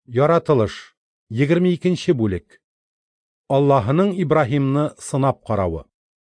Yaratılış 22-нче бүлек. Аллаһының Ибраһимны сынап каравы.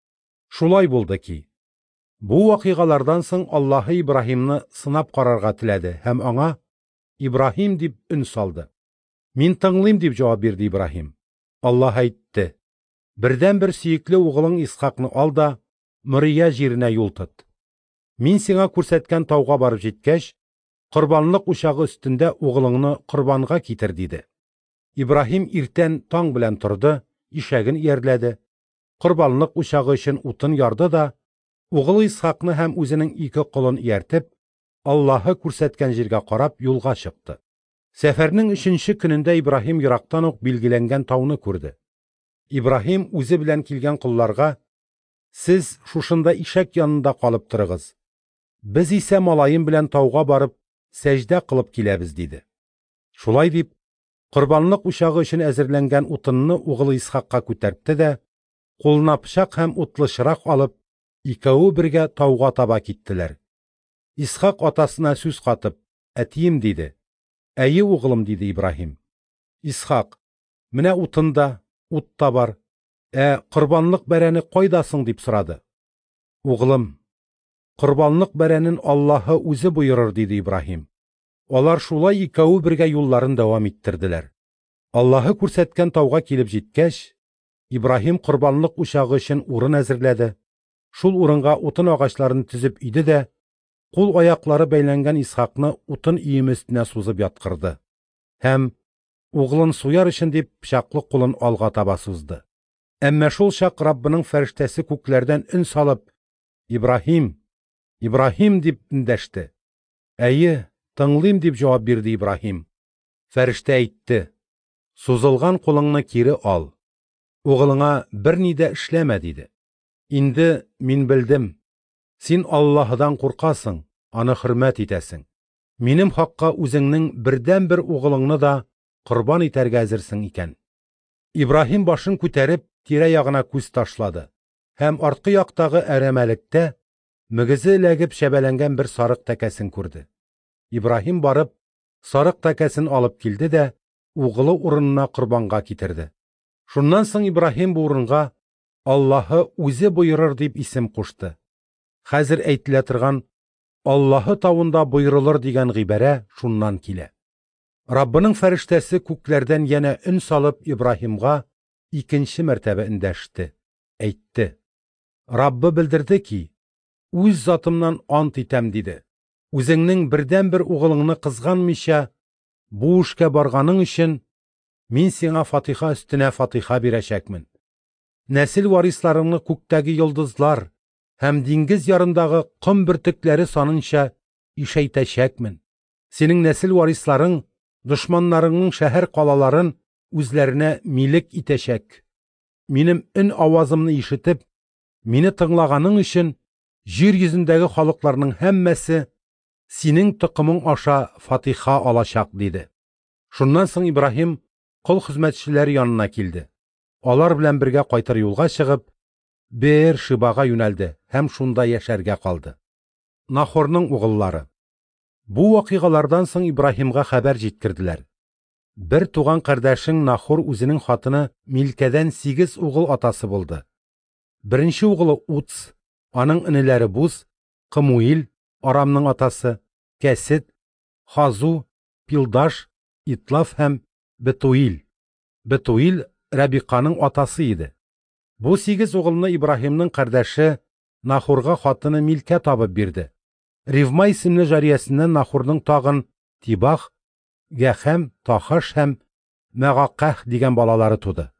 Шулай булды ки, бу вакыйгалардан соң Аллаһы Ибраһимны сынап карарга теләде һәм аңа Ибраһим дип өн салды. Мин тыңлыйм дип җавап бирде Ибраһим. Аллаһ әйтте: Бердән-бер сөекле угылың Исхакны ал да Мөрия җиренә юл тот. Мин сиңа күрсәткән тауга барып җиткәч, Корбанлык учагы өстендә угылыңны корбанга китер диде. Ибраһим иртән таң белән торды, ишәген иярләде, Корбанлык учагы өчен утын ярды да, угылы Исхакны һәм үзенең ике колын ияртеп, Аллаһы күрсәткән җиргә карап юлга чыкты. Сәфәрнең 3-нче көнендә Ибраһим ерактан ук билгеләнгән тауны күрде. Ибраһим үзе белән килгән кулларга: "Сез шушында ишәк янында калып торыгыз. Без исә малаем белән тауга барып сәҗдә кылып киләбез" диде. Шулай дип, Корбанлык учагы өчен әзерләнгән утынны угылы Исхакка күтәртте дә, кулына пычак һәм утлы чырак алып, икәүе бергә тауга таба киттеләр. Исхак атасына сүз катып: "Әтием" диде. "Әйе, угылым" диде Ибраһим. Исхак: "Менә утында, ут та бар. Корбанлык бәрәне кайдасың?" дип сорады. "Угылым, Корбанлык бәрәнен Аллаһы үзе буйрыр" диде Ибраһим. Алар шулай икәүе бергә юлларын дәвам иттерделәр. Аллаһы күрсәткән тауга килеп җиткәч, Ибраһим Корбанлык учагы өчен урын әзерләде. Шул урынга утын агачларын төзеп иде дә, кул-аяклары бәйләнгән Исхакны утын иеме өстенә сузып яткырды. Һәм угылын суяр өчен дип пычаклы кулын алга таба сузды. Әмма шул чак Раббының фәрештәсе күкләрдән өн салып: "Ибраһим, Ибраһим" дип эндәште. "Әйе, тыңлыйм" дип җавап бирде Ибраһим. Фәрештә әйтте: "Сузылган кулыңны кире ал. Угылыңа берни дә эшләмә" диде. "Инде мин белдем. Син Аллаһыдан куркасың, аны хөрмәт итәсең. Минем хакка үзеңнең бердән-бер угылыңны да корбан итәргә әзерсең икән." Ибраһим башын күтәреп тирә-ягына күз ташлады һәм арткы яктагы әрәмәлектә мөгезе эләгеп шәбәләнгән бер сарык тәкәсен күрде. Ибраһим барып, сарык тәкәсен алып килде дә, угылы урынына корбанга китерде. Шуннан соң Ибраһим бу урынга Аллаһы үзе буйрыр дип исем кушты. Хәзер әйтелә торган Аллаһы тавында буйрылыр дигән гыйбарә шуннан килә. Раббының фәрештәсе күкләрдән янә өн салып Ибраһимга икенче мәртәбә эндәште. Әйтте: "Раббы белдерде ки, үз затымнан ант итәм" диде. "Үзеңнең бердән-бер угылыңны кызганмыйча бу эшкә барганың өчен мин сиңа фатиха өстенә фатиха бирәчәкмен. Нәсел варисларыңны күктәге йолдызлар һәм диңгез ярындагы ком бөртекләре санынча ишәйтәчәкмен. Синең нәсел варисларың дошманнарыңның шәһәр калаларын үзләренә милек итәчәк. Минем өн авазымны ишетеп, мине тыңлаганың өчен җир йөзендәге халыкларның һәммәсе синең токымың аша фатиха алачак" диде. Шуннан соң Ибраһим кол хезмәтчеләре янына килде. Алар белән бергә кайтыр юлга чыгып, Беер-Шибага юнәлде һәм шунда яшәргә калды. Нахорның угыллары. Бу вакыйгалардан соң Ибраһимга хәбәр җиткерделәр. Бер туган кардәшең Нахор үзенең хатыны Милкәдән 8 угыл атасы булды. Беренче угылы Уц, аның энеләре Буз, Кымуил, Арамның атасы, Кәсет, Хазу, Пилдаш, Итлаф һәм Бетуил. Бетуил Рабиканың атасы иде. Бу 8 угылны Ибраһимның кардәше Нахорга хатыны Милкә табып бирде. Ривма исемле җариясеннән Нахорның тагын Тибах, Гәхәм, Тахаш һәм Мәгакәх дигән балалары туды.